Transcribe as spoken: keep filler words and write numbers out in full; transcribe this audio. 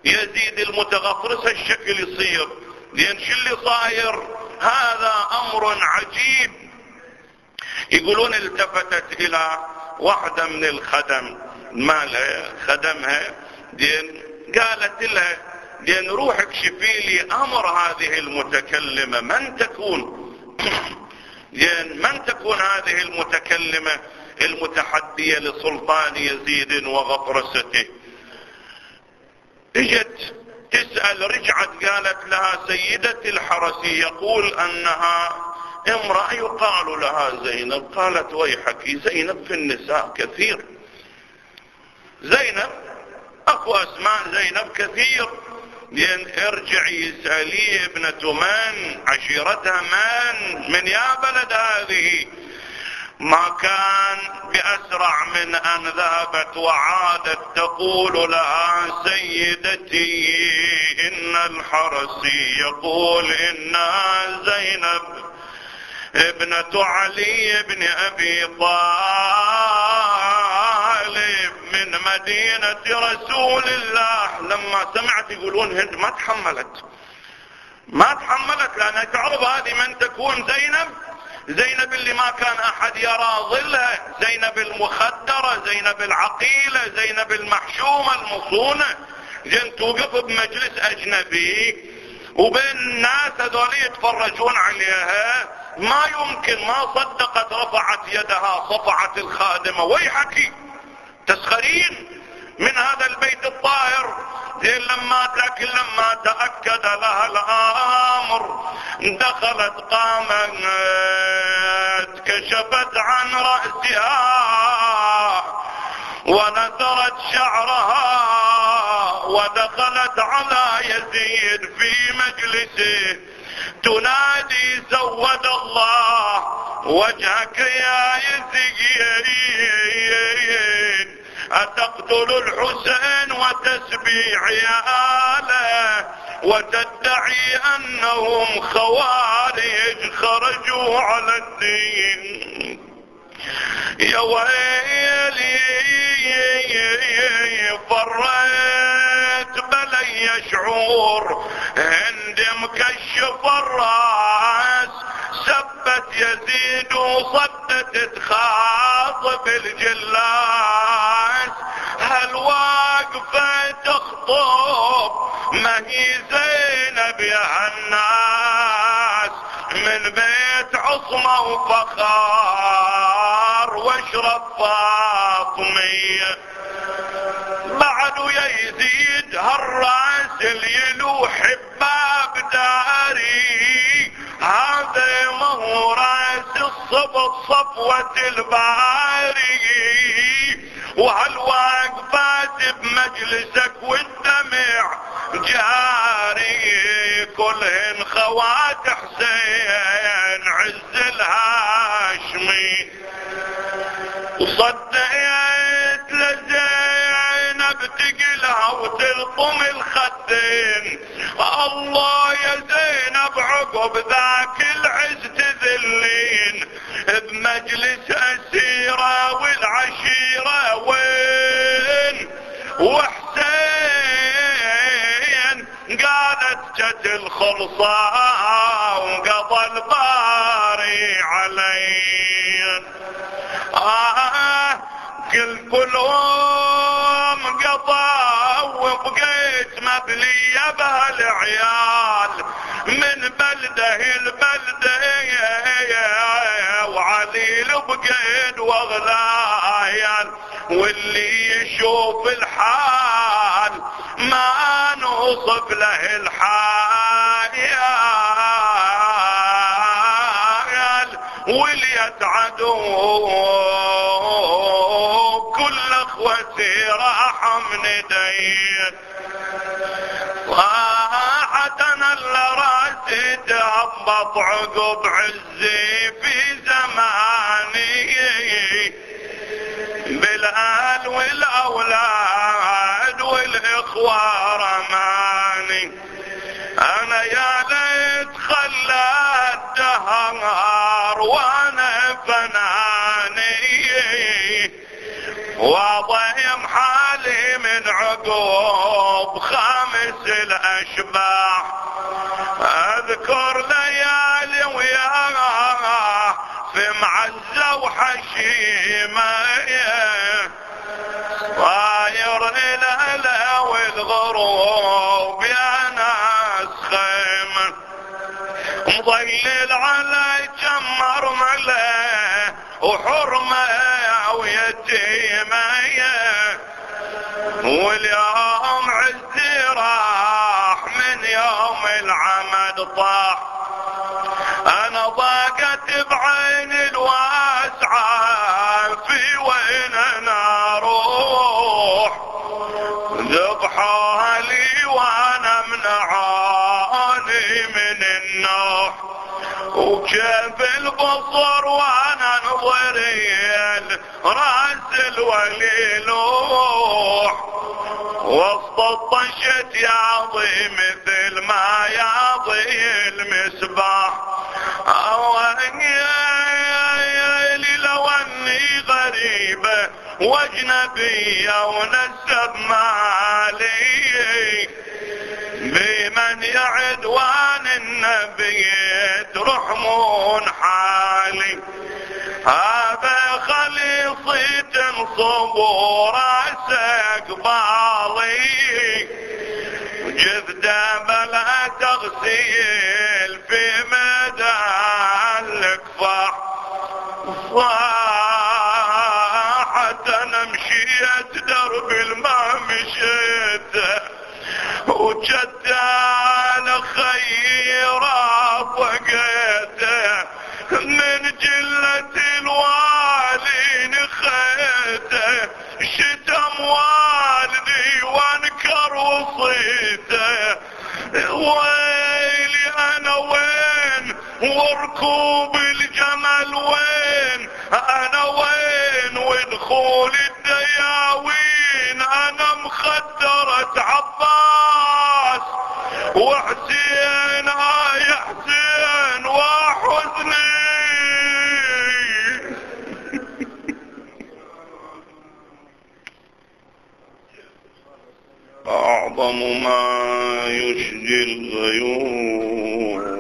يزيد المتغطرس الشكل يصير، لأن شو اللي صاير؟ هذا أمر عجيب. يقولون التفتت إلى واحدة من الخدم مالها خدمها، لأن قالت لها لأن روح اكشفي لي أمر هذه المتكلمة من تكون لأن من تكون هذه المتكلمة المتحدية لسلطان يزيد وغطرسته. اجت تسأل، رجعت قالت لها سيدتي الحرسي يقول أنها امرأة يقال لها زينب. قالت ويحك، زينب في النساء كثير، زينب اكو اسماء زينب كثير، لان ارجعي اسألي ابنة من، عشيرتها من، من يا بلد هذه. ما كان بأسرع من أن ذهبت وعادت تقول لها سيدتي إن الحرسي يقول إنها زينب ابنة علي بن أبي طالب من مدينة رسول الله. لما سمعت يقولون هند ما تحملت ما تحملت لأنها تعرف هذه من تكون زينب، زينب اللي ما كان أحد يرى ظلها، زينب المخدرة، زينب العقيلة، زينب المحشومة المصونة. جن توقف بمجلس أجنبي وبين الناس هذول يتفرجون عليها، ما يمكن، ما صدقت، رفعت يدها صفعت الخادمة ويحكي تسخرين من هذا البيت الطاهر. زين لما تاكل لما تأكد لها الأمر دخلت قامت كشفت عن رأسها ونثرت شعرها ودخلت على يزيد في مجلسه تنادي سود الله وجهك يا يزيد أتقتل الحسين وتسبي عياله وتدعي أنهم خوارج خرجوا على الدين. يا ويلي فريت بلي شعور هند مكشف الراس سبت يزيد وصدت تخاطب الجلاس. هل واقفة تخطب ما هي زينب يا الناس من بيت عصمة وفخار واشرف فاطمية بعد يزيد هالراس اليلوح بباب داري. هذا ما هو راس الصبط صفوة الباري. وهل واقفات بمجلسك والدمع جاري كلهن خوات حسين عز الهاشمي. وصدقت لزينب تقلها وتلطم الخدين. الله يا زينب عقب ذاك العز تذلين بمجلس أسيرة والعشيرة وين وحسين. قالت جت الخلصة وقضى الباري علي. آه كل كلهم قضى وبقيت مبلية بهالعيال من بلده البلده وعليل بقيد واغلايل. واللي يشوف الحال ما نوصف له الحال واللي يتعدوا كل اخوتي راح من يدين. راحتنا اللي راسي تهبط عقب عزي في زماني بالاهل والاولاد والاخوة رماني. انا يا ليت خلى الدهر وانا فناني واضيم حالي من عقوب خامس يونس الاشباح. اذكر ليالي وياه في معزة وحشيمة طاير الهلا والغروب يا ناس خيمة مضلل على جمر ملا وحرمة ويتيمة واليوم عزي راح من يوم العمد طاح. انا ضاقت بعين الواسعة في وين انا اروح ذبحوها لي وانا منعاني من النوح وكيف البصر وانا نظري راس الولي لوح وسط الطشت ياضي مثل ما ياضي المسباح. اواني لو اني غريبة واجنبية ونسب مالي بمن يعد وان النبي ترحمون حالي. هذا خليصي تنصب راسك بالي جذدة بلا تغسيل في ميدان الكفاح. صاحت انا مشيت درب الماء مشيت وجدت انا خيرات وقيته من جلة الوالي نخيته شتم والدي وانكر وصيته. ويلي انا وين وركوب الجمل وين انا وين ودخول الدياوين انا مخدرة عباس وحسين آه يا حسين وحزني. أعظم ما يشجي الغيوم